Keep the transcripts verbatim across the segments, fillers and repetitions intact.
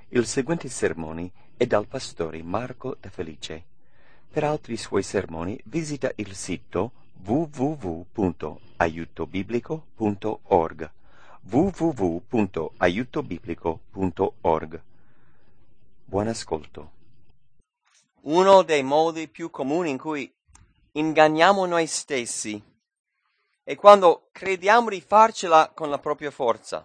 Il seguente sermone è dal pastore Marco Da Felice. Per altri suoi sermoni visita il sito w w w punto aiuto biblico punto org w w w punto aiuto biblico punto org. Buon ascolto. Uno dei modi più comuni in cui inganniamo noi stessi è quando crediamo di farcela con la propria forza.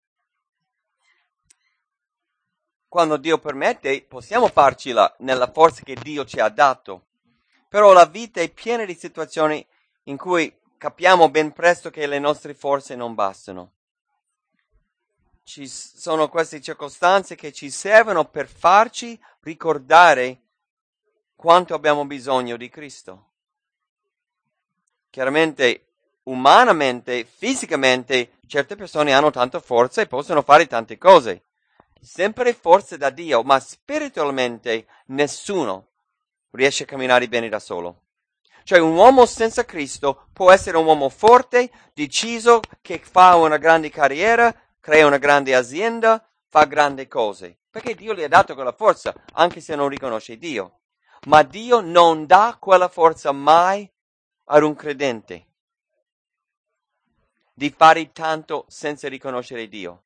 Quando Dio permette, possiamo farcela nella forza che Dio ci ha dato. Però la vita è piena di situazioni in cui capiamo ben presto che le nostre forze non bastano. Ci sono queste circostanze che ci servono per farci ricordare quanto abbiamo bisogno di Cristo. Chiaramente, umanamente, fisicamente, certe persone hanno tanta forza e possono fare tante cose. Sempre forze da Dio, ma spiritualmente nessuno riesce a camminare bene da solo. Cioè un uomo senza Cristo può essere un uomo forte, deciso, che fa una grande carriera, crea una grande azienda, fa grandi cose, perché Dio gli ha dato quella forza, anche se non riconosce Dio. Ma Dio non dà quella forza mai ad un credente di fare tanto senza riconoscere Dio.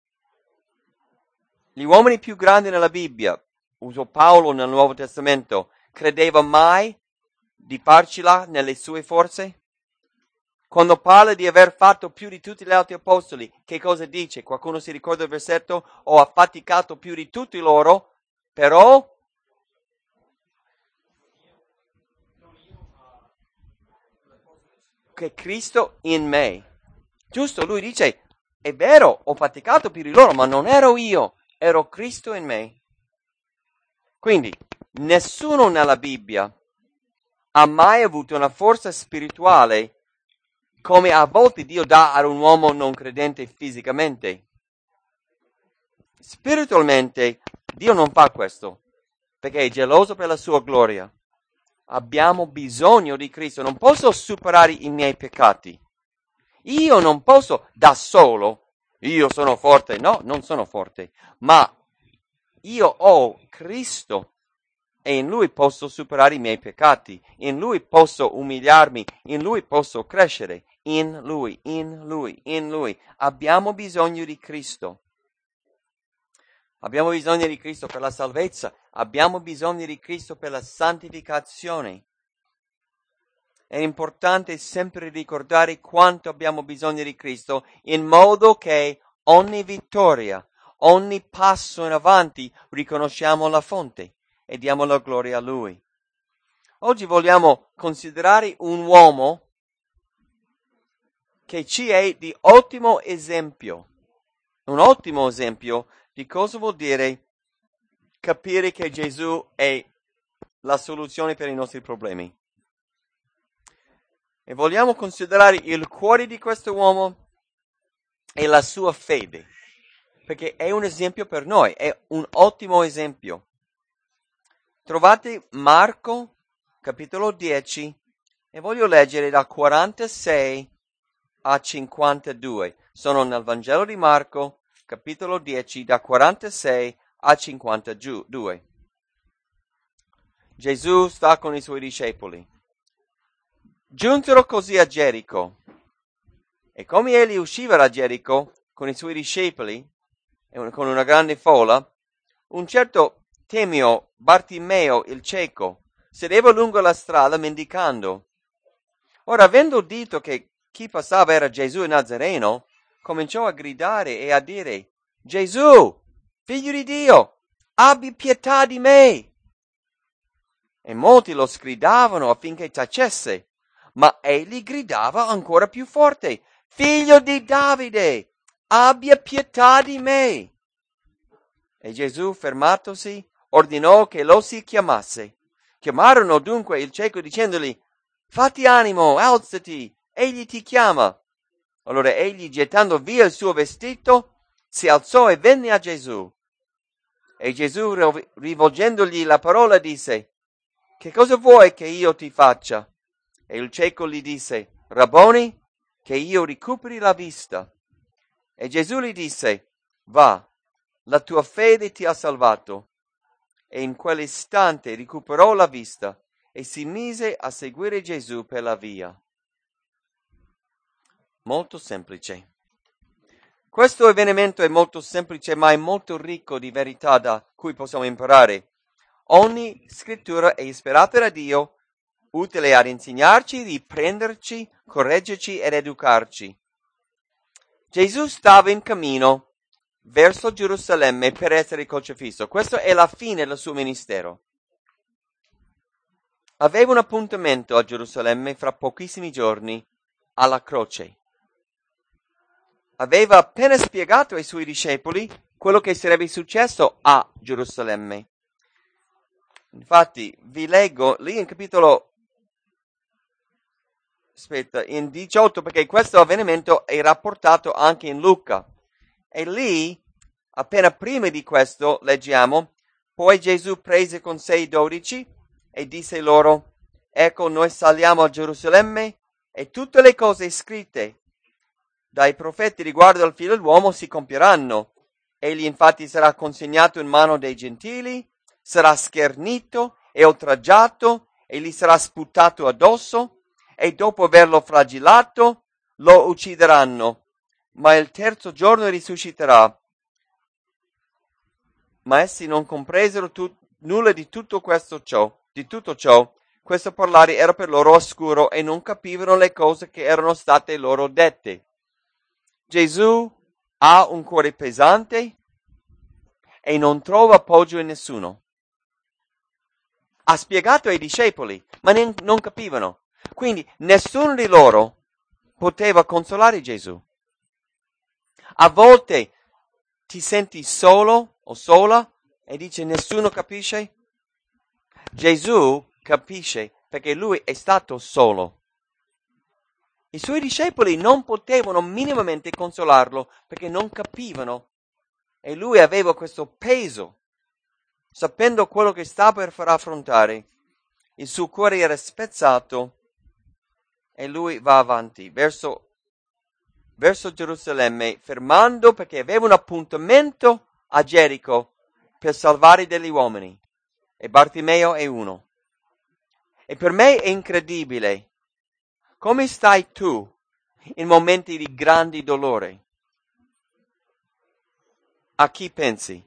Gli uomini più grandi nella Bibbia, uso Paolo nel Nuovo Testamento, credeva mai di farcela nelle sue forze? Quando parla di aver fatto più di tutti gli altri apostoli, che cosa dice? Qualcuno si ricorda il versetto? Ho affaticato più di tutti loro, però che Cristo in me. Giusto? Lui dice, è vero, ho faticato più di loro, ma non ero io. Ero Cristo in me. Quindi, nessuno nella Bibbia ha mai avuto una forza spirituale come a volte Dio dà ad un uomo non credente fisicamente. Spiritualmente, Dio non fa questo, perché è geloso per la sua gloria. Abbiamo bisogno di Cristo. Non posso superare i miei peccati. Io non posso da solo. Io sono forte. No, non sono forte. Ma io ho Cristo e in Lui posso superare i miei peccati. In Lui posso umiliarmi. In Lui posso crescere. In Lui, in Lui, in Lui. Abbiamo bisogno di Cristo. Abbiamo bisogno di Cristo per la salvezza. Abbiamo bisogno di Cristo per la santificazione. È importante sempre ricordare quanto abbiamo bisogno di Cristo, in modo che ogni vittoria, ogni passo in avanti riconosciamo la fonte e diamo la gloria a Lui. Oggi vogliamo considerare un uomo che ci è di ottimo esempio, un ottimo esempio di cosa vuol dire capire che Gesù è la soluzione per i nostri problemi. E vogliamo considerare il cuore di questo uomo e la sua fede, perché è un esempio per noi, è un ottimo esempio. Trovate Marco, capitolo dieci, e voglio leggere da quarantasei a cinquantadue. Sono nel Vangelo di Marco, capitolo dieci, da quarantasei a cinquantadue. Gesù sta con i suoi discepoli. Giunsero così a Gerico, e come egli usciva da Gerico con i suoi discepoli e con una grande folla, un certo Temio, Bartimeo il cieco, sedeva lungo la strada mendicando. Ora, avendo udito che chi passava era Gesù il Nazareno, cominciò a gridare e a dire: Gesù, figlio di Dio, abbi pietà di me. E molti lo sgridavano affinché tacesse. Ma egli gridava ancora più forte: Figlio di Davide, abbia pietà di me. E Gesù, fermatosi, ordinò che lo si chiamasse. Chiamarono dunque il cieco dicendogli: Fatti animo, alzati, egli ti chiama. Allora egli, gettando via il suo vestito, si alzò e venne a Gesù. E Gesù, rivolgendogli la parola, disse: Che cosa vuoi che io ti faccia? E il cieco gli disse: Rabboni, che io recuperi la vista. E Gesù gli disse: Va, la tua fede ti ha salvato. E in quell'istante recuperò la vista e si mise a seguire Gesù per la via. Molto semplice. Questo avvenimento è molto semplice, ma è molto ricco di verità da cui possiamo imparare. Ogni scrittura è ispirata da Dio, utile ad insegnarci, riprenderci, correggerci ed educarci. Gesù stava in cammino verso Gerusalemme per essere crocifisso. Questa è la fine del suo ministero. Aveva un appuntamento a Gerusalemme fra pochissimi giorni, alla croce. Aveva appena spiegato ai suoi discepoli quello che sarebbe successo a Gerusalemme. Infatti, vi leggo lì in capitolo, aspetta, in diciotto, perché questo avvenimento è rapportato anche in Luca. E lì, appena prima di questo, leggiamo, poi Gesù prese con sé i dodici e disse loro, ecco, noi saliamo a Gerusalemme e tutte le cose scritte dai profeti riguardo al figlio dell'uomo si compieranno. Egli infatti sarà consegnato in mano dei gentili, sarà schernito e oltraggiato e gli sarà sputato addosso e dopo averlo flagellato lo uccideranno, ma il terzo giorno risusciterà. Ma essi non compresero tu- nulla di tutto questo ciò, di tutto ciò. Questo parlare era per loro oscuro e non capivano le cose che erano state loro dette. Gesù ha un cuore pesante e non trova appoggio in nessuno. Ha spiegato ai discepoli, ma ne- non capivano. Quindi nessuno di loro poteva consolare Gesù. A volte ti senti solo o sola e dici nessuno capisce? Gesù capisce perché lui è stato solo. I suoi discepoli non potevano minimamente consolarlo perché non capivano e lui aveva questo peso, sapendo quello che stava per far affrontare. Il suo cuore era spezzato e lui va avanti verso, verso Gerusalemme, fermando perché aveva un appuntamento a Gerico per salvare degli uomini e Bartimeo è uno. E per me è incredibile. Come stai tu in momenti di grandi dolore? A chi pensi?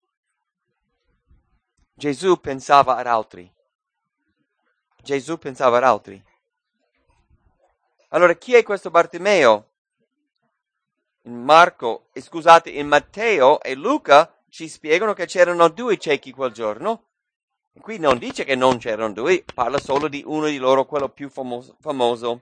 Gesù pensava ad altri. Gesù pensava ad altri. Allora, chi è questo Bartimeo? In Marco, eh, scusate, in Matteo e Luca ci spiegano che c'erano due ciechi quel giorno. Qui non dice che non c'erano due, parla solo di uno di loro, quello più famoso. famoso.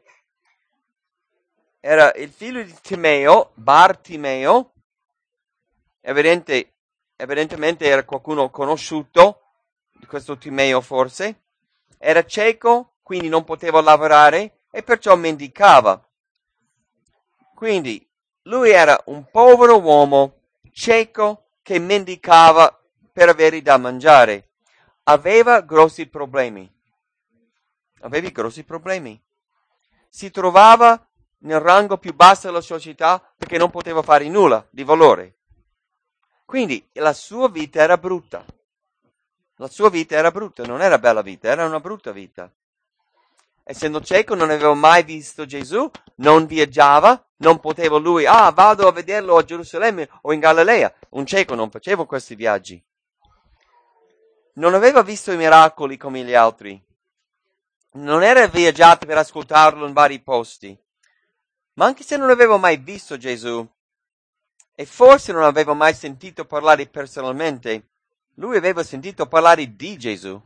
Era il figlio di Timeo, Bartimeo, evidente, evidentemente era qualcuno conosciuto, di questo Timeo forse, era cieco, quindi non poteva lavorare e perciò mendicava. Quindi lui era un povero uomo cieco che mendicava per avere da mangiare. Aveva grossi problemi. Avevi grossi problemi. Si trovava nel rango più basso della società perché non poteva fare nulla di valore. Quindi la sua vita era brutta. La sua vita era brutta, non era bella vita, era una brutta vita. Essendo cieco non aveva mai visto Gesù, non viaggiava, non poteva lui, ah, vado a vederlo a Gerusalemme o in Galilea. Un cieco non faceva questi viaggi. Non aveva visto i miracoli come gli altri. Non era viaggiato per ascoltarlo in vari posti. Ma anche se non aveva mai visto Gesù e forse non aveva mai sentito parlare personalmente, lui aveva sentito parlare di Gesù.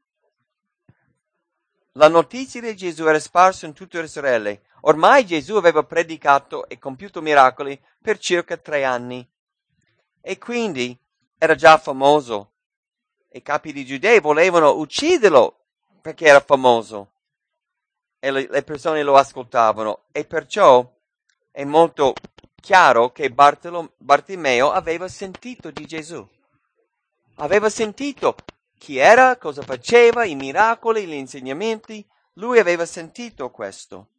La notizia di Gesù era sparsa in tutto Israele. Ormai Gesù aveva predicato e compiuto miracoli per circa tre anni. E quindi era già famoso. I capi di Giudei volevano ucciderlo perché era famoso. E le, le persone lo ascoltavano. E perciò è molto chiaro che Bartolo, Bartimeo aveva sentito di Gesù. Aveva sentito chi era, cosa faceva, i miracoli, gli insegnamenti. Lui aveva sentito questo.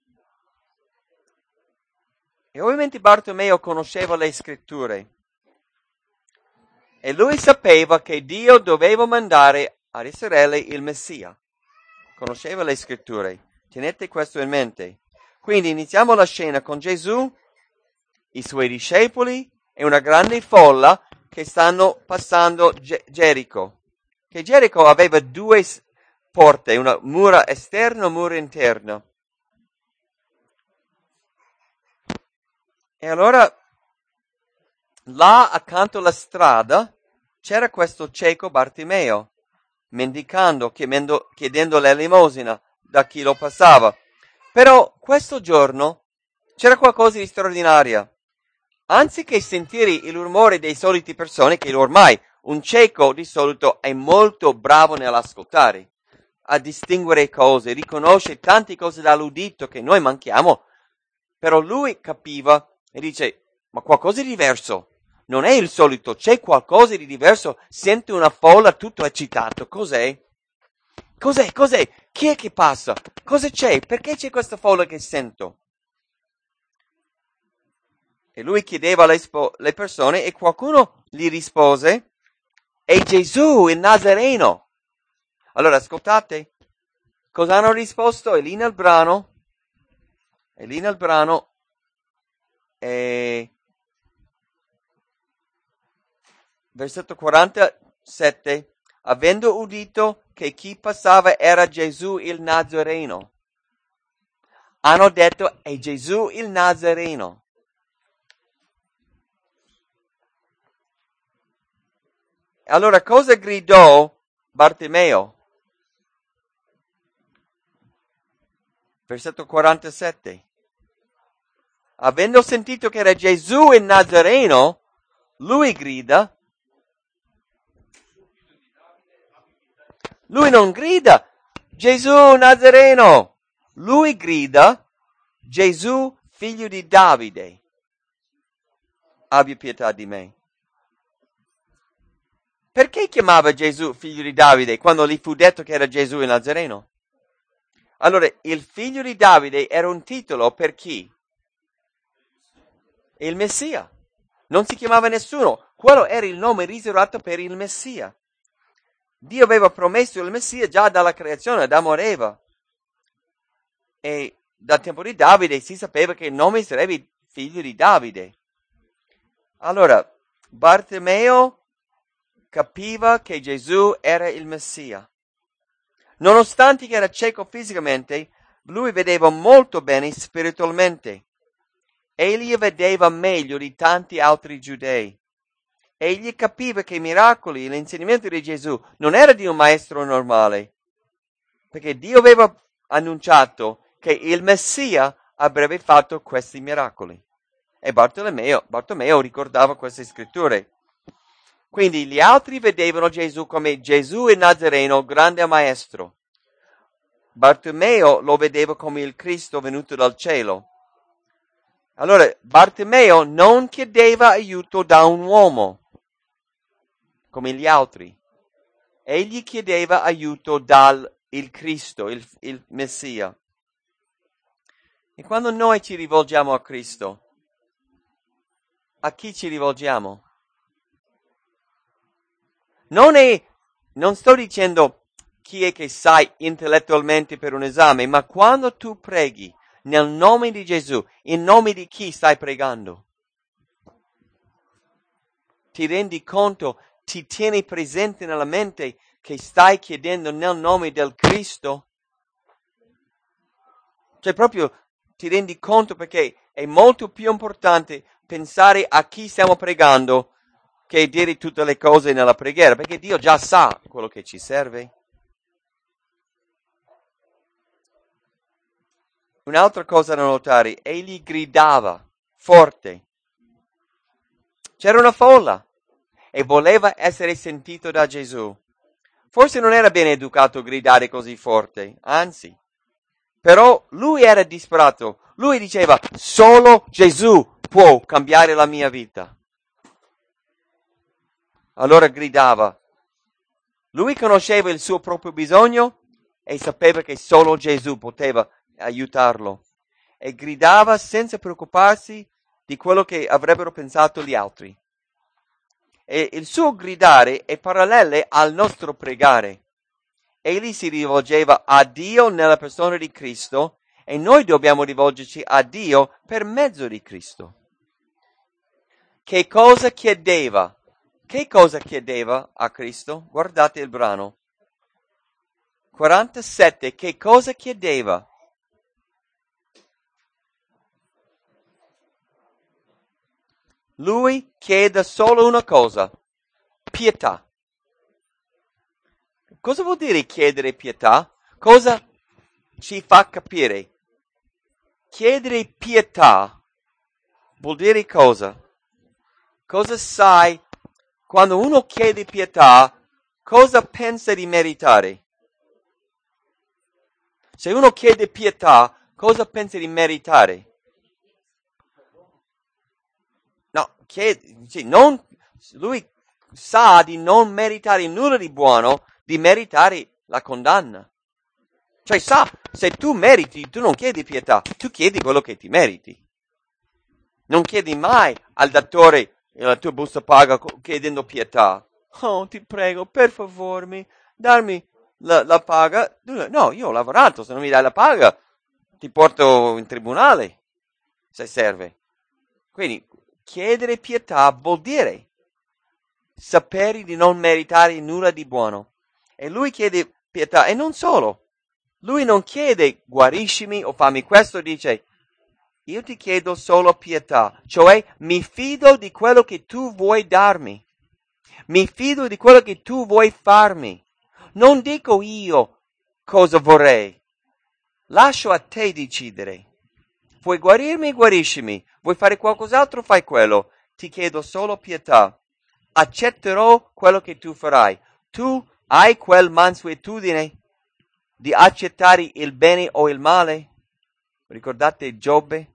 E ovviamente Bartimeo conosceva le scritture. E lui sapeva che Dio doveva mandare ad Israele il Messia. Conosceva le scritture. Tenete questo in mente. Quindi iniziamo la scena con Gesù, i suoi discepoli e una grande folla che stanno passando Ge- Gerico. Che Gerico aveva due porte, una mura esterna e un muro interno. E allora là accanto alla strada c'era questo cieco Bartimeo, mendicando, chiedendo, chiedendo l'elemosina da chi lo passava. Però questo giorno c'era qualcosa di straordinario. Anziché sentire il rumore dei soliti persone, che ormai un cieco di solito è molto bravo nell'ascoltare, a distinguere cose, riconosce tante cose dall'udito che noi manchiamo, però lui capiva e dice, ma qualcosa di diverso, non è il solito, c'è qualcosa di diverso, sente una folla tutto eccitato, cos'è? Cos'è? Cos'è? Chi è che passa? Cosa c'è? Perché c'è questa folla che sento? E lui chiedeva alle spo- le persone e qualcuno gli rispose, è Gesù il Nazareno. Allora ascoltate, cosa hanno risposto? È lì nel brano, è lì nel brano, e... versetto quarantasette, avendo udito che chi passava era Gesù il Nazareno, hanno detto è Gesù il Nazareno. Allora cosa gridò Bartimeo? Versetto quarantasette. Avendo sentito che era Gesù il Nazareno, lui grida. Lui non grida Gesù Nazareno. Lui grida Gesù figlio di Davide. Abbia pietà di me. Perché chiamava Gesù figlio di Davide quando gli fu detto che era Gesù il Nazareno? Allora, il figlio di Davide era un titolo per chi? Il Messia. Non si chiamava nessuno. Quello era il nome riservato per il Messia. Dio aveva promesso il Messia già dalla creazione, da Moreva. E dal tempo di Davide si sapeva che il nome sarebbe figlio di Davide. Allora, Bartimeo capiva che Gesù era il Messia. Nonostante che era cieco fisicamente, lui vedeva molto bene spiritualmente. Egli vedeva meglio di tanti altri giudei. Egli capiva che i miracoli e l'insegnamento di Gesù non era di un maestro normale, perché Dio aveva annunciato che il Messia avrebbe fatto questi miracoli. E Bartolomeo, Bartolomeo ricordava queste scritture. Quindi gli altri vedevano Gesù come Gesù il Nazareno, grande maestro. Bartolomeo lo vedeva come il Cristo venuto dal cielo. Allora, Bartimeo non chiedeva aiuto da un uomo, come gli altri. Egli chiedeva aiuto dal il Cristo, il, il Messia. E quando noi ci rivolgiamo a Cristo, a chi ci rivolgiamo? Non è, non sto dicendo chi è che sai intellettualmente per un esame, ma quando tu preghi nel nome di Gesù, in nome di chi stai pregando? Ti rendi conto, ti tieni presente nella mente che stai chiedendo nel nome del Cristo? Cioè proprio ti rendi conto, perché è molto più importante pensare a chi stiamo pregando che dire tutte le cose nella preghiera, perché Dio già sa quello che ci serve. Un'altra cosa da notare, egli gridava forte. C'era una folla e voleva essere sentito da Gesù. Forse non era ben educato gridare così forte, anzi. Però lui era disperato. Lui diceva, solo Gesù può cambiare la mia vita. Allora gridava. Lui conosceva il suo proprio bisogno e sapeva che solo Gesù poteva aiutarlo. E gridava senza preoccuparsi di quello che avrebbero pensato gli altri. E il suo gridare è parallelo al nostro pregare. Egli si rivolgeva a Dio nella persona di Cristo e noi dobbiamo rivolgerci a Dio per mezzo di Cristo. Che cosa chiedeva? Che cosa chiedeva a Cristo? Guardate il brano. quarantasette, che cosa chiedeva? Lui chiede solo una cosa, pietà. Cosa vuol dire chiedere pietà? Cosa ci fa capire? Chiedere pietà vuol dire cosa? Cosa sai? Quando uno chiede pietà, cosa pensa di meritare? Se uno chiede pietà, cosa pensa di meritare? No, chiede, sì, non, lui sa di non meritare nulla di buono, di meritare la condanna. Cioè sa, se tu meriti, tu non chiedi pietà, tu chiedi quello che ti meriti. Non chiedi mai al datore la tua busta paga chiedendo pietà. Oh, ti prego, per favore, darmi la, la paga. No, io ho lavorato, se non mi dai la paga ti porto in tribunale, se serve. Quindi chiedere pietà vuol dire sapere di non meritare nulla di buono. E lui chiede pietà, e non solo. Lui non chiede guariscimi o fammi questo, dice io ti chiedo solo pietà, cioè mi fido di quello che tu vuoi darmi. Mi fido di quello che tu vuoi farmi. Non dico io cosa vorrei. Lascio a te decidere. Vuoi guarirmi, guariscimi. Vuoi fare qualcos'altro, fai quello. Ti chiedo solo pietà. Accetterò quello che tu farai. Tu hai quel mansuetudine di accettare il bene o il male? Ricordate Giobbe?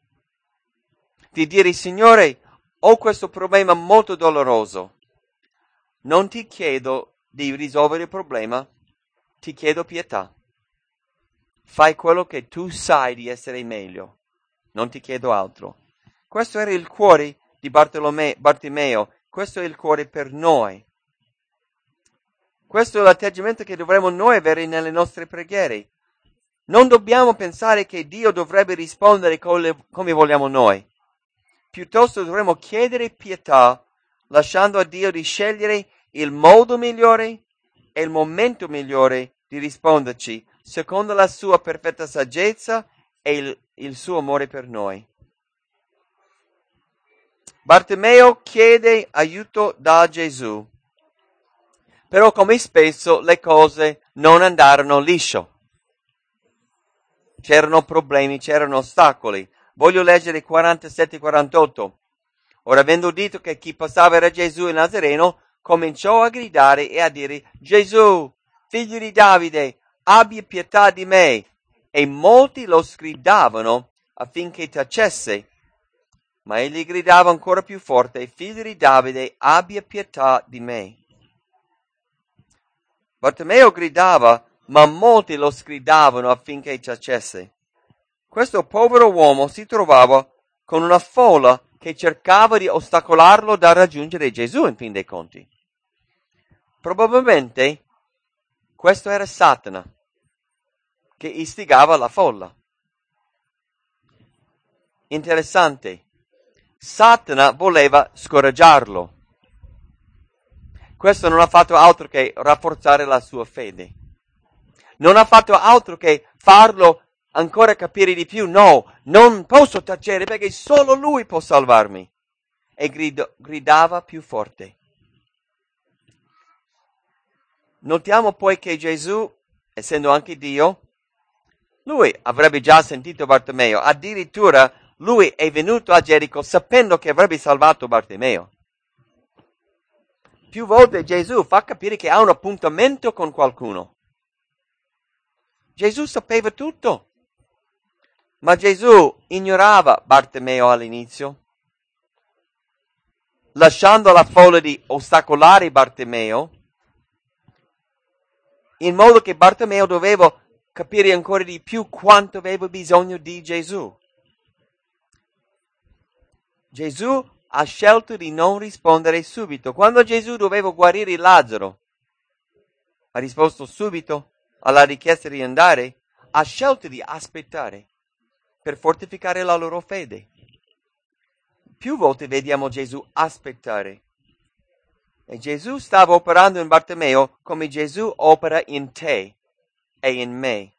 Di dire, Signore, ho questo problema molto doloroso. Non ti chiedo di risolvere il problema, ti chiedo pietà. Fai quello che tu sai di essere meglio. Non ti chiedo altro. Questo era il cuore di Bartolome, Bartimeo. Questo è il cuore per noi. Questo è l'atteggiamento che dovremmo noi avere nelle nostre preghiere. Non dobbiamo pensare che Dio dovrebbe rispondere come vogliamo noi. Piuttosto dovremmo chiedere pietà, lasciando a Dio di scegliere il modo migliore e il momento migliore di risponderci, secondo la sua perfetta saggezza e il, il suo amore per noi. Bartimeo chiede aiuto da Gesù, però come spesso le cose non andarono liscio. C'erano problemi, c'erano ostacoli. Voglio leggere quarantasette quarantotto. Ora, avendo udito che chi passava era Gesù il Nazareno, cominciò a gridare e a dire, Gesù, figlio di Davide, abbi pietà di me. E molti lo sgridavano affinché tacesse. Ma egli gridava ancora più forte, figlio di Davide, abbia pietà di me. Bartimeo gridava, ma molti lo sgridavano affinché tacesse. Questo povero uomo si trovava con una folla che cercava di ostacolarlo da raggiungere Gesù in fin dei conti. Probabilmente questo era Satana che istigava la folla. Interessante. Satana voleva scoraggiarlo. Questo non ha fatto altro che rafforzare la sua fede. Non ha fatto altro che farlo ancora capire di più. No, non posso tacere perché solo lui può salvarmi. E grido, gridava più forte. Notiamo poi che Gesù, essendo anche Dio, lui avrebbe già sentito Bartimeo. Addirittura lui è venuto a Gerico sapendo che avrebbe salvato Bartimeo. Più volte Gesù fa capire che ha un appuntamento con qualcuno. Gesù sapeva tutto. Ma Gesù ignorava Bartimeo all'inizio, lasciando la folla di ostacolare Bartimeo, in modo che Bartimeo doveva capire ancora di più quanto aveva bisogno di Gesù. Gesù ha scelto di non rispondere subito. Quando Gesù doveva guarire Lazzaro, ha risposto subito alla richiesta di andare, ha scelto di aspettare per fortificare la loro fede. Più volte vediamo Gesù aspettare. E Gesù stava operando in Bartimeo come Gesù opera in te e in me.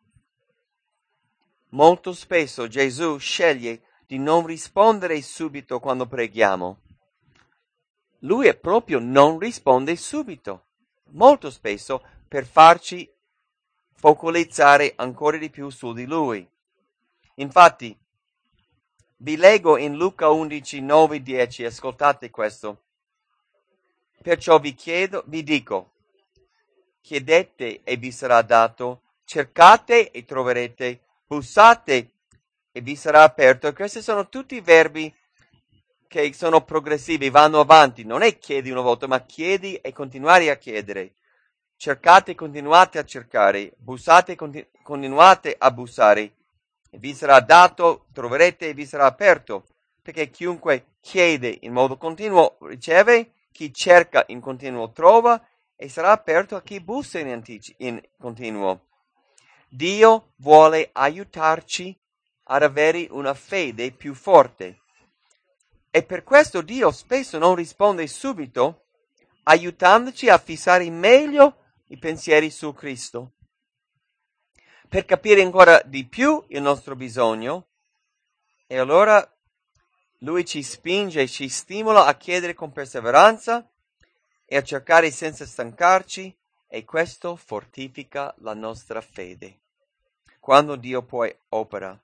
Molto spesso Gesù sceglie di non rispondere subito quando preghiamo. Lui è proprio non risponde subito, molto spesso per farci focalizzare ancora di più su di Lui. Infatti, vi leggo in Luca undici, nove, dieci, ascoltate questo. Perciò vi chiedo, vi dico, chiedete e vi sarà dato, cercate e troverete, bussate e vi sarà aperto. Questi sono tutti verbi che sono progressivi, vanno avanti. Non è chiedi una volta, ma chiedi e continuare a chiedere. Cercate e continuate a cercare, bussate e continu- continuate a bussare. E vi sarà dato, troverete e vi sarà aperto. Perché chiunque chiede in modo continuo riceve, chi cerca in continuo trova e sarà aperto a chi bussa in, antici- in continuo. Dio vuole aiutarci ad avere una fede più forte. E per questo Dio spesso non risponde subito, aiutandoci a fissare meglio i pensieri su Cristo. Per capire ancora di più il nostro bisogno, e allora Lui ci spinge e ci stimola a chiedere con perseveranza e a cercare senza stancarci, e questo fortifica la nostra fede. Quando Dio poi opera.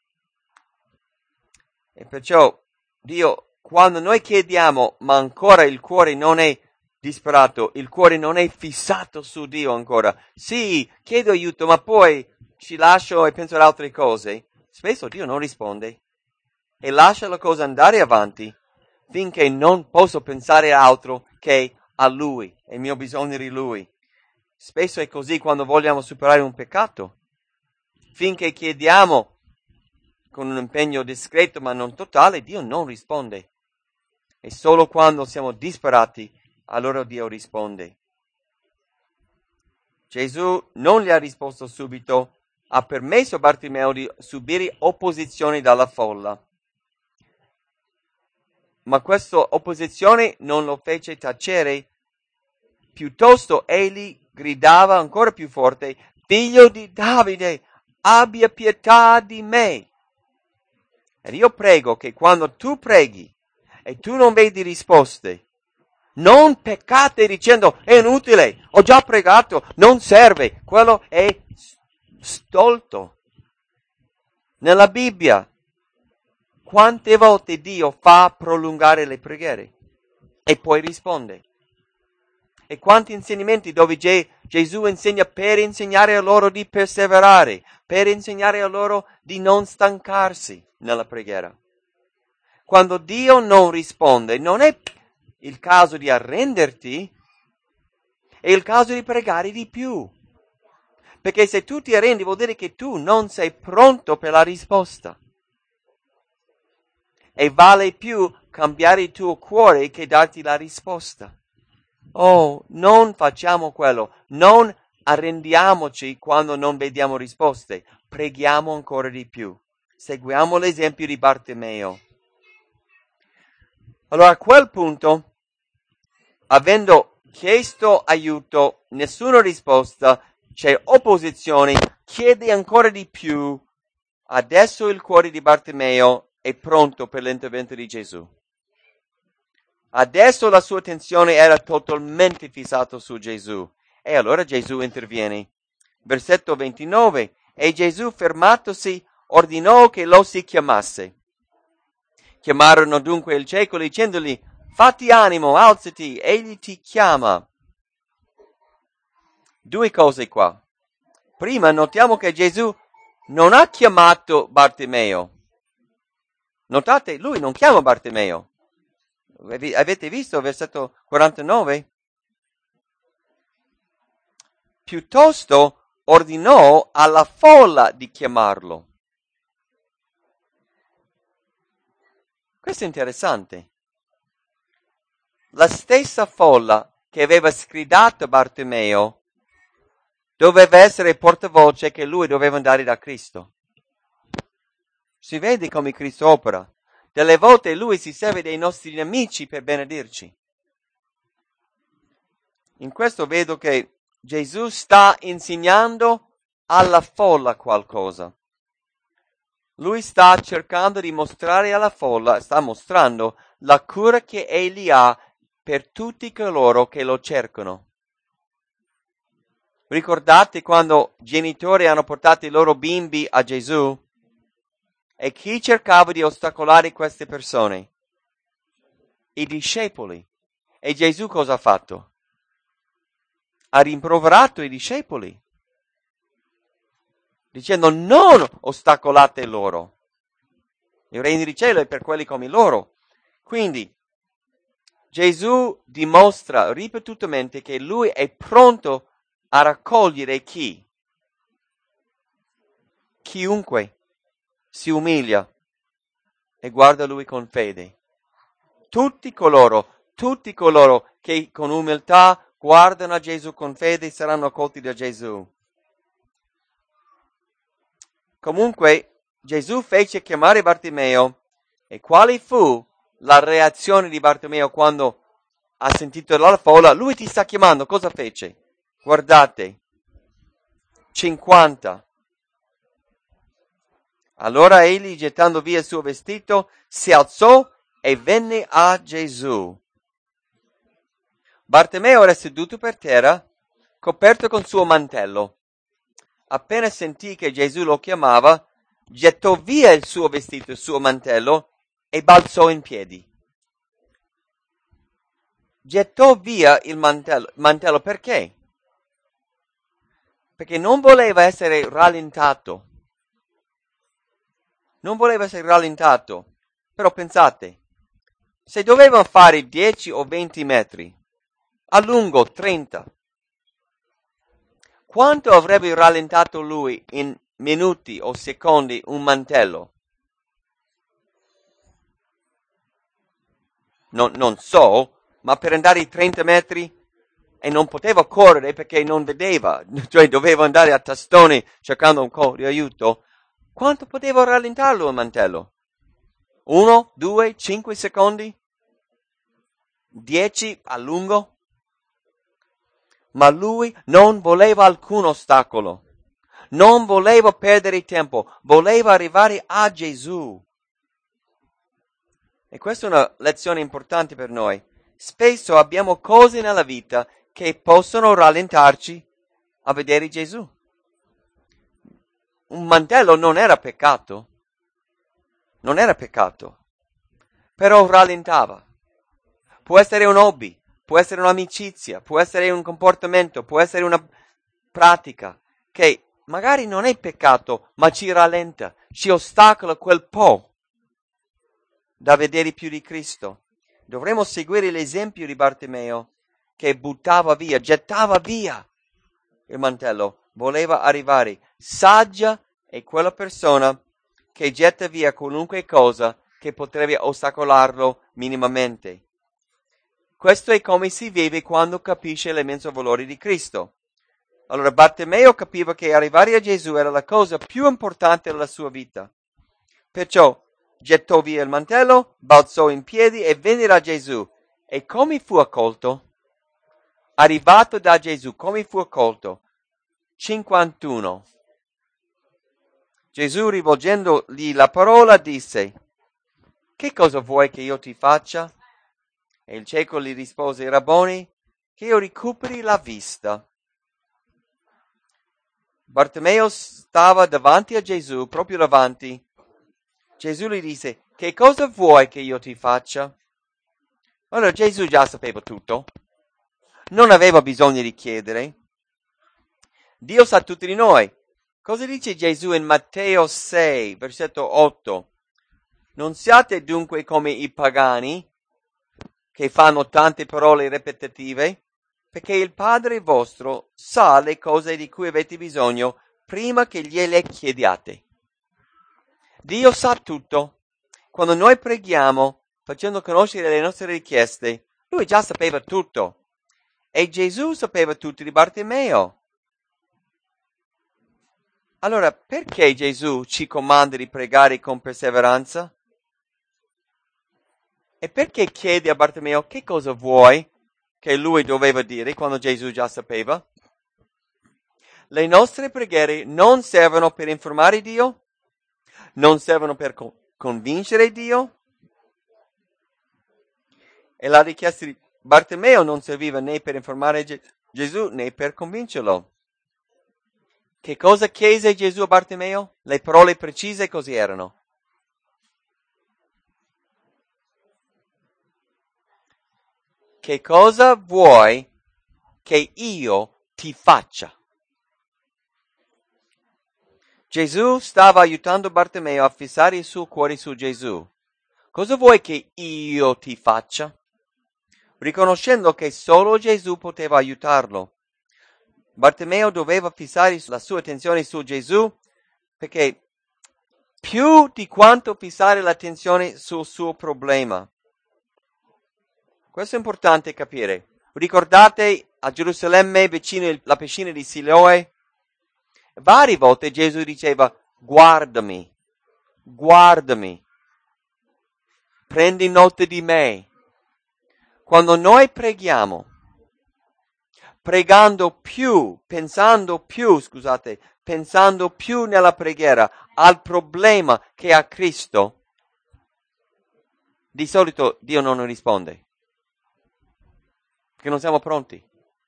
E perciò Dio, quando noi chiediamo, ma ancora il cuore non è disperato, il cuore non è fissato su Dio ancora. Sì, chiedo aiuto, ma poi ci lascio e penso ad altre cose. Spesso Dio non risponde e lascia la cosa andare avanti finché non posso pensare a altro che a Lui e il mio bisogno di Lui. Spesso è così quando vogliamo superare un peccato. Finché chiediamo con un impegno discreto ma non totale, Dio non risponde. E solo quando siamo disperati, allora Dio risponde. Gesù non gli ha risposto subito, ha permesso a Bartimeo di subire opposizione dalla folla. Ma questa opposizione non lo fece tacere, piuttosto egli gridava ancora più forte, figlio di Davide, abbia pietà di me. Ed io prego che quando tu preghi e tu non vedi risposte, non peccate dicendo è inutile, ho già pregato, non serve. Quello è stolto. Nella Bibbia, quante volte Dio fa prolungare le preghiere e poi risponde? E quanti insegnamenti dove Ge- Gesù insegna per insegnare a loro di perseverare, per insegnare a loro di non stancarsi nella preghiera. Quando Dio non risponde, non è il caso di arrenderti, è il caso di pregare di più. Perché se tu ti arrendi vuol dire che tu non sei pronto per la risposta. E vale più cambiare il tuo cuore che darti la risposta. Oh, non facciamo quello, non arrendiamoci quando non vediamo risposte, preghiamo ancora di più. Seguiamo l'esempio di Bartimeo. Allora a quel punto, avendo chiesto aiuto, nessuna risposta, c'è opposizione, chiede ancora di più. Adesso il cuore di Bartimeo è pronto per l'intervento di Gesù. Adesso la sua attenzione era totalmente fissata su Gesù. E allora Gesù interviene. Versetto ventinove. E Gesù, fermatosi, ordinò che lo si chiamasse. Chiamarono dunque il cieco dicendogli, fatti animo, alzati, egli ti chiama. Due cose qua. Prima notiamo che Gesù non ha chiamato Bartimeo. Notate, lui non chiama Bartimeo. Avete visto versetto quarantanove? Piuttosto ordinò alla folla di chiamarlo. Questo è interessante. la stessa folla che aveva sgridato Bartimeo doveva essere portavoce che lui doveva andare da Cristo. Si vede come Cristo opera. Delle volte lui si serve dei nostri nemici per benedirci. In questo vedo che Gesù sta insegnando alla folla qualcosa. Lui sta cercando di mostrare alla folla, sta mostrando la cura che egli ha per tutti coloro che lo cercano. Ricordate quando i genitori hanno portato i loro bimbi a Gesù? E chi cercava di ostacolare queste persone? I discepoli. E Gesù cosa ha fatto? Ha rimproverato i discepoli, dicendo non ostacolate loro. Il regno di cielo è per quelli come loro. Quindi Gesù dimostra ripetutamente che lui è pronto a raccogliere chi? Chiunque si umilia e guarda lui con fede. Tutti coloro, tutti coloro che con umiltà guardano a Gesù con fede saranno accolti da Gesù. Comunque Gesù fece chiamare Bartimeo e quale fu la reazione di Bartimeo quando ha sentito la folla? Lui ti sta chiamando, cosa fece? Guardate, cinquanta. Allora egli, gettando via il suo vestito, si alzò e venne a Gesù. Bartimeo era seduto per terra, coperto con suo mantello. Appena sentì che Gesù lo chiamava, gettò via il suo vestito, il suo mantello, e balzò in piedi. Gettò via il mantello, mantello perché? Perché non voleva essere rallentato. Non voleva essere rallentato. Però pensate, se dovevano fare dieci o venti metri, a lungo trenta, quanto avrebbe rallentato lui in minuti o secondi un mantello? Non, non so, ma per andare i trenta metri e non poteva correre perché non vedeva, cioè doveva andare a tastoni cercando un po' di aiuto. Quanto poteva rallentarlo il mantello? Uno, due, cinque secondi? Dieci a lungo? Ma lui non voleva alcun ostacolo, non voleva perdere tempo, voleva arrivare a Gesù. E questa è una lezione importante per noi. Spesso abbiamo cose nella vita che possono rallentarci a vedere Gesù. Un mantello non era peccato, non era peccato, però rallentava. Può essere un hobby, può essere un'amicizia, può essere un comportamento, può essere una pratica che magari non è peccato, ma ci rallenta, ci ostacola quel po' da vedere più di Cristo. Dovremmo seguire l'esempio di Bartimeo che buttava via, gettava via il mantello, voleva arrivare. Saggia è quella persona che getta via qualunque cosa che potrebbe ostacolarlo minimamente. Questo è come si vive quando capisce l'immenso valore di Cristo. Allora Bartimeo capiva che arrivare a Gesù era la cosa più importante della sua vita. Perciò gettò via il mantello, balzò in piedi e venne da Gesù. E come fu accolto? Arrivato da Gesù, come fu accolto? cinquantuno. Gesù, rivolgendogli la parola, disse: che cosa vuoi che io ti faccia? E il cieco gli rispose: Rabboni, che io recuperi la vista. Bartimeo stava davanti a Gesù, proprio davanti. Gesù gli disse: che cosa vuoi che io ti faccia? Allora Gesù già sapeva tutto, non aveva bisogno di chiedere. Dio sa tutti di noi. Cosa dice Gesù in Matteo sei, versetto otto? Non siate dunque come i pagani, che fanno tante parole ripetitive, perché il Padre vostro sa le cose di cui avete bisogno prima che gliele chiediate. Dio sa tutto. Quando noi preghiamo, facendo conoscere le nostre richieste, Lui già sapeva tutto. E Gesù sapeva tutto di Bartimeo. Allora, perché Gesù ci comanda di pregare con perseveranza? E perché chiede a Bartimeo che cosa vuoi che lui doveva dire quando Gesù già sapeva? Le nostre preghiere non servono per informare Dio? Non servono per co- convincere Dio? E la richiesta di Bartimeo non serviva né per informare Ge- Gesù né per convincerlo. Che cosa chiese Gesù a Bartimeo? Le parole precise così erano. Che cosa vuoi che io ti faccia? Gesù stava aiutando Bartimeo a fissare il suo cuore su Gesù. Cosa vuoi che io ti faccia? Riconoscendo che solo Gesù poteva aiutarlo. Bartimeo doveva fissare la sua attenzione su Gesù perché più di quanto fissare l'attenzione sul suo problema. Questo è importante capire. Ricordate a Gerusalemme vicino alla piscina di Siloe? Varie volte Gesù diceva guardami, guardami, prendi nota di me. Quando noi preghiamo, pregando più, pensando più, scusate, pensando più nella preghiera al problema che ha Cristo, di solito Dio non risponde, perché non siamo pronti.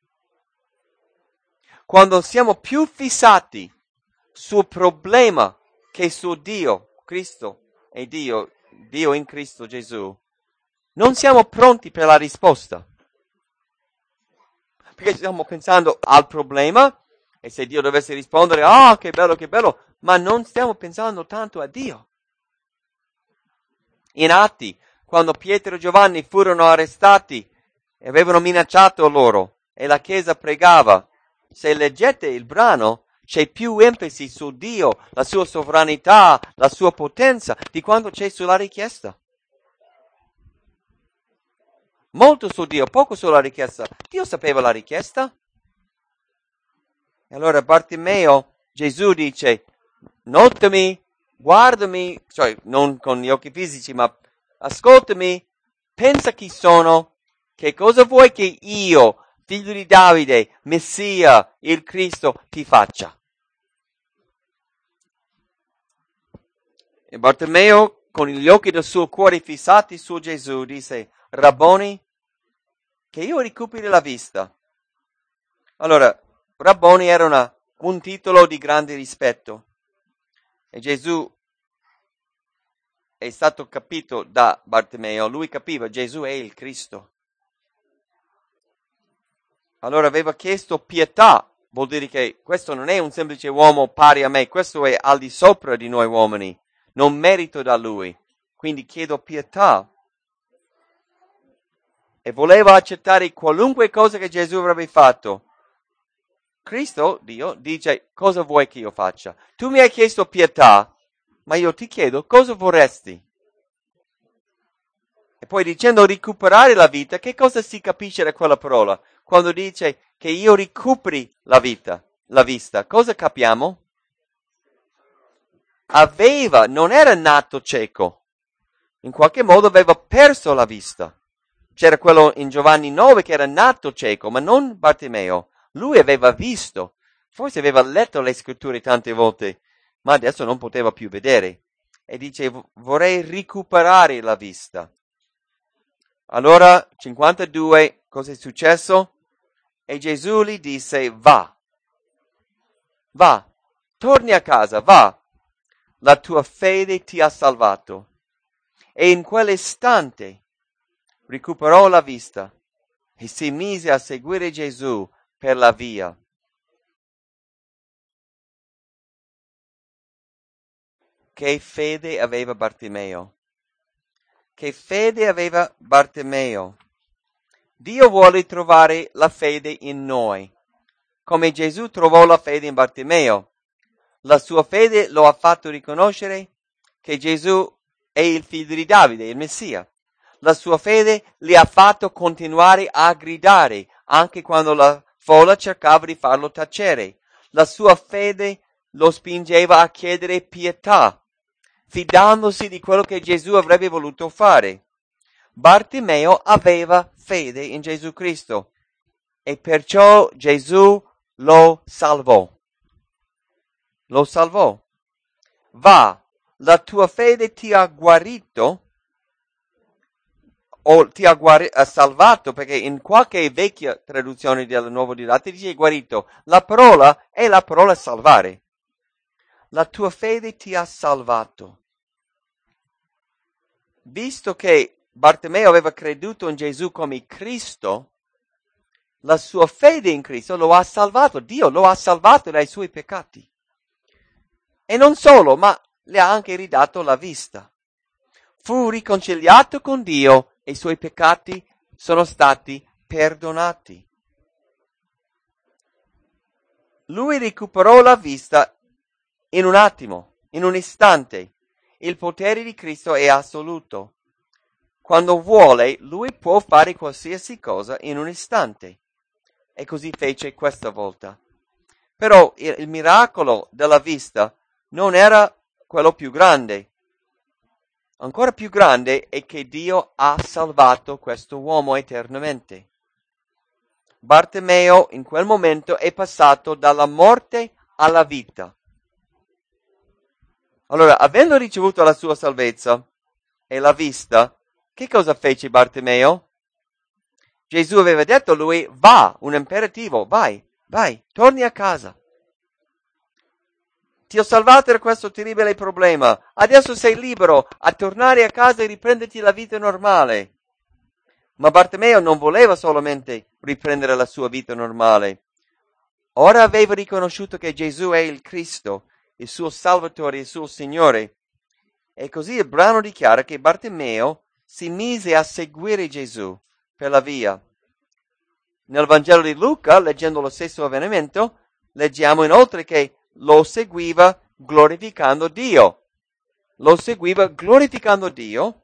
Quando siamo più fissati sul problema che su Dio, Cristo e Dio, Dio in Cristo Gesù, non siamo pronti per la risposta. Perché stiamo pensando al problema e se Dio dovesse rispondere, ah, oh, che bello, che bello, ma non stiamo pensando tanto a Dio. In Atti, quando Pietro e Giovanni furono arrestati e avevano minacciato loro e la Chiesa pregava, se leggete il brano, c'è più enfasi su Dio, la sua sovranità, la sua potenza, di quanto c'è sulla richiesta. Molto su Dio, poco sulla richiesta. Dio sapeva la richiesta. E allora Bartimeo, Gesù dice, notami, guardami, cioè non con gli occhi fisici, ma ascoltami, pensa chi sono, che cosa vuoi che io, figlio di Davide, Messia, il Cristo, ti faccia. E Bartimeo, con gli occhi del suo cuore fissati su Gesù, disse, Rabboni, che io recuperi la vista. Allora, Rabboni era una, un titolo di grande rispetto. E Gesù è stato capito da Bartimeo, lui capiva, Gesù è il Cristo. Allora aveva chiesto pietà, vuol dire che questo non è un semplice uomo pari a me, questo è al di sopra di noi uomini, non merito da lui, quindi chiedo pietà. E voleva accettare qualunque cosa che Gesù avrebbe fatto. Cristo, Dio, dice, cosa vuoi che io faccia? Tu mi hai chiesto pietà, ma io ti chiedo, cosa vorresti? E poi dicendo recuperare la vita, che cosa si capisce da quella parola? Quando dice che io recuperi la vita, la vista, cosa capiamo? Aveva, non era nato cieco, in qualche modo aveva perso la vista. C'era quello in Giovanni nove che era nato cieco, ma non Bartimeo. Lui aveva visto, forse aveva letto le scritture tante volte, ma adesso non poteva più vedere. E dice, vorrei recuperare la vista. Allora, cinquantadue, cosa è successo? E Gesù gli disse, va, va, torni a casa, va, la tua fede ti ha salvato. E in quell'istante recuperò la vista e si mise a seguire Gesù per la via. Che fede aveva Bartimeo? Che fede aveva Bartimeo? Dio vuole trovare la fede in noi, come Gesù trovò la fede in Bartimeo. La sua fede lo ha fatto riconoscere che Gesù è il figlio di Davide, il Messia. La sua fede li ha fatto continuare a gridare, anche quando la folla cercava di farlo tacere. La sua fede lo spingeva a chiedere pietà, fidandosi di quello che Gesù avrebbe voluto fare. Bartimeo aveva fede in Gesù Cristo e perciò Gesù lo salvò. Lo salvò. Va, la tua fede ti ha guarito o ti ha, guari- ha salvato, perché in qualche vecchia traduzione del Nuovo Didattico dice guarito. La parola è la parola salvare. La tua fede ti ha salvato. Visto che Bartimeo aveva creduto in Gesù come Cristo, la sua fede in Cristo lo ha salvato. Dio lo ha salvato dai suoi peccati. E non solo, ma le ha anche ridato la vista. Fu riconciliato con Dio e i suoi peccati sono stati perdonati. Lui recuperò la vista in un attimo, in un istante. Il potere di Cristo è assoluto. Quando vuole, lui può fare qualsiasi cosa in un istante. E così fece questa volta. Però il, il miracolo della vista non era quello più grande. Ancora più grande è che Dio ha salvato questo uomo eternamente. Bartimeo in quel momento è passato dalla morte alla vita. Allora, avendo ricevuto la sua salvezza e la vista, che cosa fece Bartimeo? Gesù aveva detto a lui, va, un imperativo, vai, vai, torni a casa. Ti ho salvato da questo terribile problema. Adesso sei libero a tornare a casa e riprenderti la vita normale. Ma Bartimeo non voleva solamente riprendere la sua vita normale. Ora aveva riconosciuto che Gesù è il Cristo, il suo Salvatore, il suo Signore. E così il brano dichiara che Bartimeo si mise a seguire Gesù per la via. Nel Vangelo di Luca, leggendo lo stesso avvenimento, leggiamo inoltre che lo seguiva glorificando Dio. Lo seguiva glorificando Dio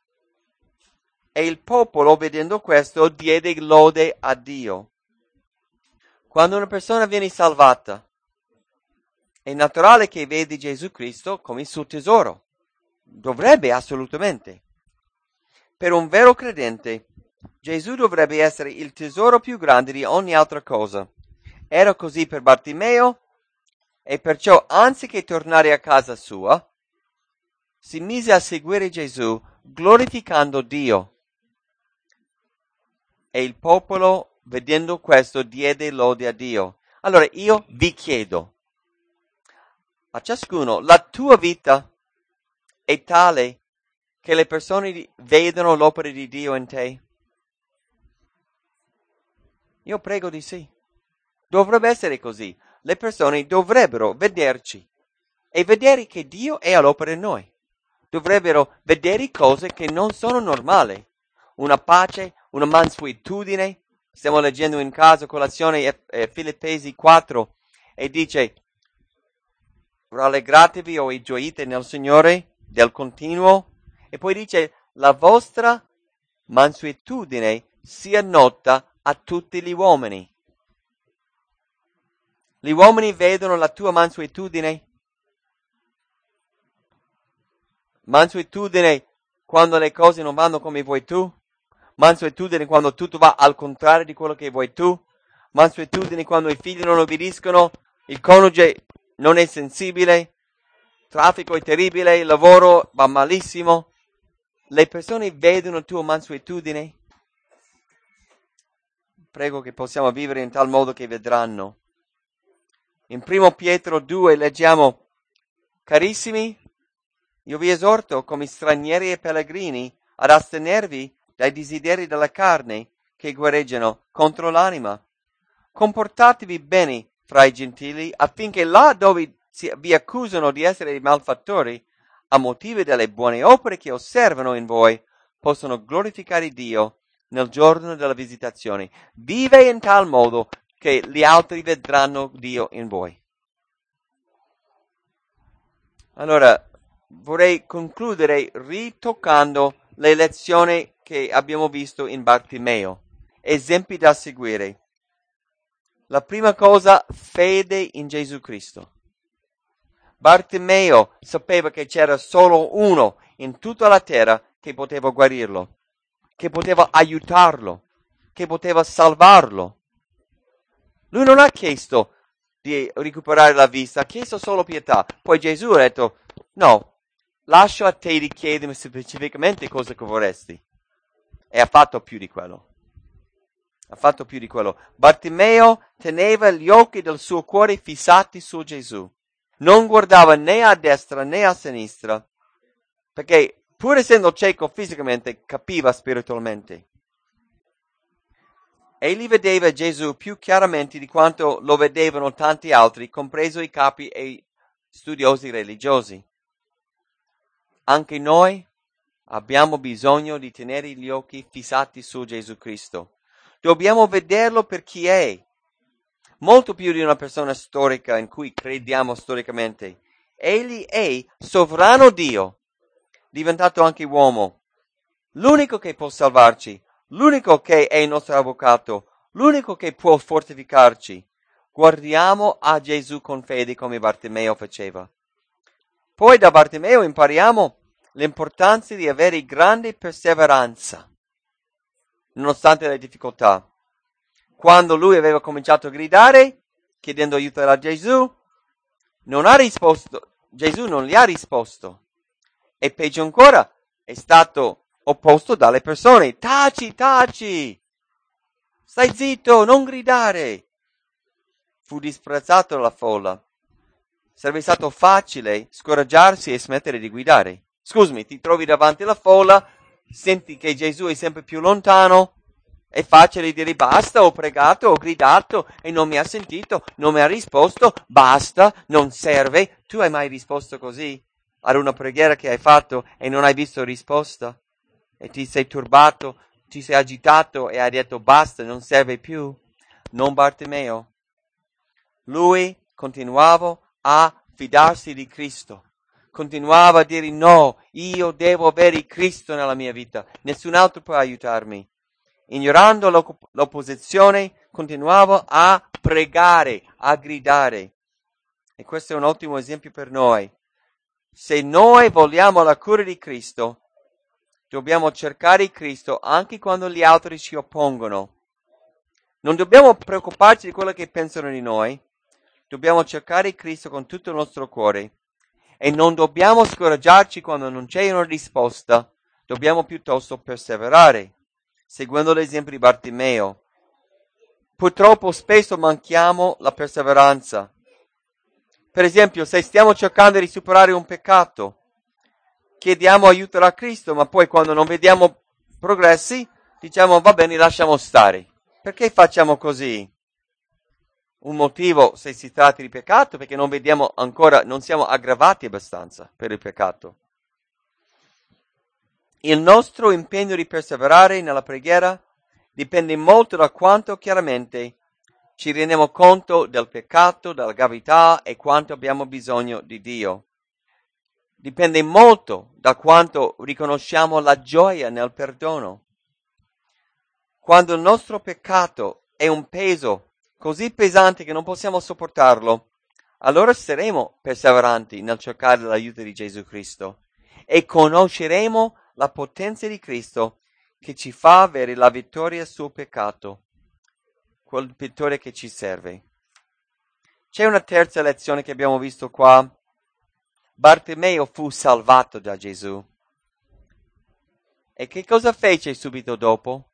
e il popolo, vedendo questo, diede lode a Dio. Quando una persona viene salvata, è naturale che vedi Gesù Cristo come il suo tesoro. Dovrebbe assolutamente. Per un vero credente, Gesù dovrebbe essere il tesoro più grande di ogni altra cosa. Era così per Bartimeo e perciò, anziché tornare a casa sua, si mise a seguire Gesù glorificando Dio. E il popolo, vedendo questo, diede lode a Dio. Allora io vi chiedo, a ciascuno, la tua vita è tale che le persone vedono l'opera di Dio in te? Io prego di sì. Dovrebbe essere così. Le persone dovrebbero vederci e vedere che Dio è all'opera in noi. Dovrebbero vedere cose che non sono normali. Una pace, una mansuetudine. Stiamo leggendo in casa colazione eh, Filippesi quattro e dice: rallegratevi o gioite nel Signore del continuo. E poi dice: la vostra mansuetudine sia nota a tutti gli uomini. Gli uomini vedono la tua mansuetudine? Mansuetudine quando le cose non vanno come vuoi tu? Mansuetudine quando tutto va al contrario di quello che vuoi tu? Mansuetudine quando i figli non obbediscono, il coniuge non è sensibile, il traffico è terribile, il lavoro va malissimo? Le persone vedono la tua mansuetudine? Prego che possiamo vivere in tal modo che vedranno. In primo Pietro due leggiamo: carissimi, io vi esorto come stranieri e pellegrini ad astenervi dai desideri della carne che guerreggiano contro l'anima. Comportatevi bene fra i gentili affinché là dove vi accusano di essere malfattori, a motivo delle buone opere che osservano in voi, possano glorificare Dio nel giorno della visitazione. Vive in tal modo che gli altri vedranno Dio in voi. Allora, vorrei concludere ritoccando le lezioni che abbiamo visto in Bartimeo. Esempi da seguire. La prima cosa, fede in Gesù Cristo. Bartimeo sapeva che c'era solo uno in tutta la terra che poteva guarirlo, che poteva aiutarlo, che poteva salvarlo. Lui non ha chiesto di recuperare la vista, ha chiesto solo pietà. Poi Gesù ha detto, no, lascio a te di chiedermi specificamente cosa che vorresti. E ha fatto più di quello. Ha fatto più di quello. Bartimeo teneva gli occhi del suo cuore fissati su Gesù. Non guardava né a destra né a sinistra, perché pur essendo cieco fisicamente, capiva spiritualmente. Egli vedeva Gesù più chiaramente di quanto lo vedevano tanti altri, compreso i capi e studiosi religiosi. Anche noi abbiamo bisogno di tenere gli occhi fissati su Gesù Cristo. Dobbiamo vederlo per chi è. Molto più di una persona storica in cui crediamo storicamente. Egli è sovrano Dio, diventato anche uomo. L'unico che può salvarci, l'unico che è il nostro avvocato, l'unico che può fortificarci. Guardiamo a Gesù con fede come Bartimeo faceva. Poi da Bartimeo impariamo l'importanza di avere grande perseveranza, nonostante le difficoltà. Quando lui aveva cominciato a gridare, chiedendo aiuto a Gesù, non ha risposto, Gesù non gli ha risposto. E peggio ancora, è stato opposto dalle persone. Taci, taci! Stai zitto, non gridare! Fu disprezzato dalla folla. Sarebbe stato facile scoraggiarsi e smettere di guidare. Scusami, ti trovi davanti alla folla, senti che Gesù è sempre più lontano, è facile dire basta, ho pregato, ho gridato e non mi ha sentito, non mi ha risposto, basta, non serve. Tu hai mai risposto così ad una preghiera che hai fatto e non hai visto risposta? E ti sei turbato, ti sei agitato e hai detto basta, non serve più? Non Bartimeo. Lui continuava a fidarsi di Cristo. Continuava a dire no, io devo avere Cristo nella mia vita, nessun altro può aiutarmi. Ignorando l'opp- l'opposizione, continuava a pregare, a gridare. E questo è un ottimo esempio per noi. Se noi vogliamo la cura di Cristo, dobbiamo cercare Cristo anche quando gli altri ci oppongono. Non dobbiamo preoccuparci di quello che pensano di noi, dobbiamo cercare Cristo con tutto il nostro cuore. E non dobbiamo scoraggiarci quando non c'è una risposta, dobbiamo piuttosto perseverare, seguendo l'esempio di Bartimeo. Purtroppo spesso manchiamo la perseveranza. Per esempio, se stiamo cercando di superare un peccato, chiediamo aiuto a Cristo, ma poi quando non vediamo progressi, diciamo va bene, lasciamo stare. Perché facciamo così? Un motivo, se si tratta di peccato, perché non vediamo ancora, non siamo aggravati abbastanza per il peccato. Il nostro impegno di perseverare nella preghiera dipende molto da quanto chiaramente ci rendiamo conto del peccato, della gravità e quanto abbiamo bisogno di Dio. Dipende molto da quanto riconosciamo la gioia nel perdono. Quando il nostro peccato è un peso così pesante che non possiamo sopportarlo, allora saremo perseveranti nel cercare l'aiuto di Gesù Cristo e conosceremo la potenza di Cristo che ci fa avere la vittoria sul peccato, quella vittoria che ci serve. C'è una terza lezione che abbiamo visto qua. Bartimeo fu salvato da Gesù. E che cosa fece subito dopo?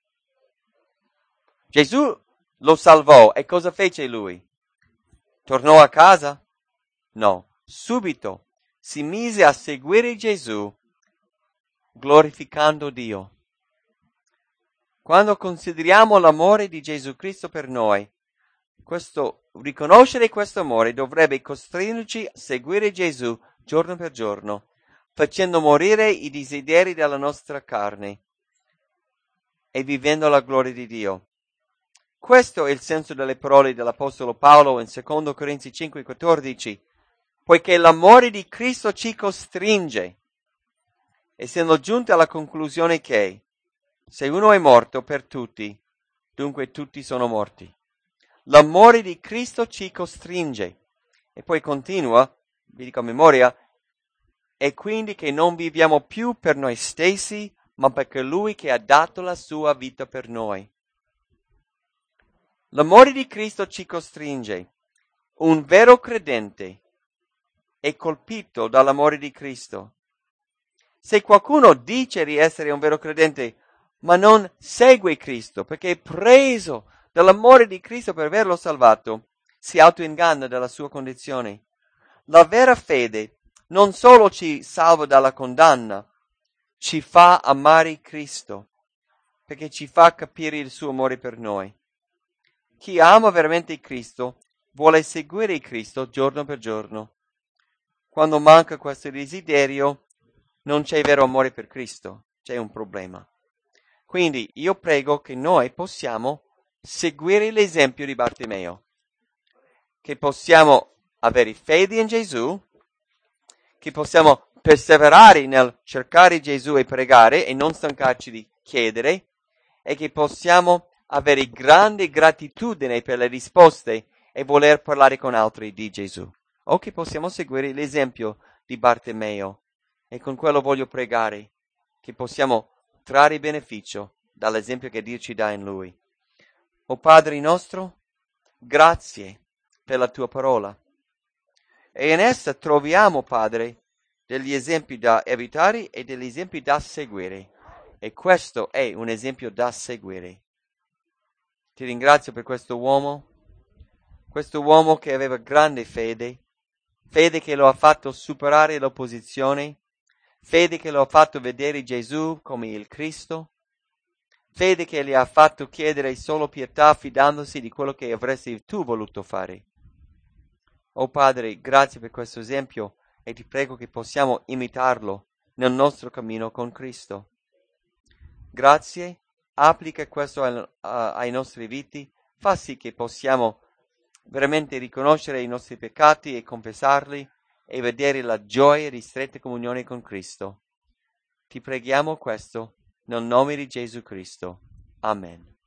Gesù lo salvò e cosa fece lui? Tornò a casa? No, subito si mise a seguire Gesù, glorificando Dio. Quando consideriamo l'amore di Gesù Cristo per noi, questo, riconoscere questo amore dovrebbe costringerci a seguire Gesù giorno per giorno, facendo morire i desideri della nostra carne e vivendo la gloria di Dio. Questo è il senso delle parole dell'Apostolo Paolo in secondo Corinzi cinque quattordici, poiché l'amore di Cristo ci costringe, essendo giunti alla conclusione che Se uno è morto per tutti, dunque tutti sono morti. L'amore di Cristo ci costringe. E poi continua, vi dico a memoria, e quindi che non viviamo più per noi stessi, ma perché Lui che ha dato la sua vita per noi. L'amore di Cristo ci costringe. Un vero credente è colpito dall'amore di Cristo. Se qualcuno dice di essere un vero credente, ma non segue Cristo, perché è preso dall'amore di Cristo per averlo salvato, si autoinganna della sua condizione. La vera fede non solo ci salva dalla condanna, ci fa amare Cristo, perché ci fa capire il suo amore per noi. Chi ama veramente Cristo vuole seguire Cristo giorno per giorno. Quando manca questo desiderio, non c'è vero amore per Cristo, c'è un problema. Quindi io prego che noi possiamo seguire l'esempio di Bartimeo, che possiamo avere fede in Gesù, che possiamo perseverare nel cercare Gesù e pregare e non stancarci di chiedere, e che possiamo avere grande gratitudine per le risposte e voler parlare con altri di Gesù. O che possiamo seguire l'esempio di Bartimeo, e con quello voglio pregare, che possiamo trarre beneficio dall'esempio che Dio ci dà in Lui. O Padre nostro, grazie per la tua parola. E in essa troviamo, Padre, degli esempi da evitare e degli esempi da seguire. E questo è un esempio da seguire. Ti ringrazio per questo uomo, questo uomo che aveva grande fede, fede che lo ha fatto superare l'opposizione, fede che lo ha fatto vedere Gesù come il Cristo, fede che gli ha fatto chiedere solo pietà fidandosi di quello che avresti tu voluto fare. Oh Padre, grazie per questo esempio e ti prego che possiamo imitarlo nel nostro cammino con Cristo. Grazie, applica questo ai, ai nostri viti, fa sì che possiamo veramente riconoscere i nostri peccati e confessarli e vedere la gioia di stretta comunione con Cristo. Ti preghiamo questo nel nome di Gesù Cristo. Amen.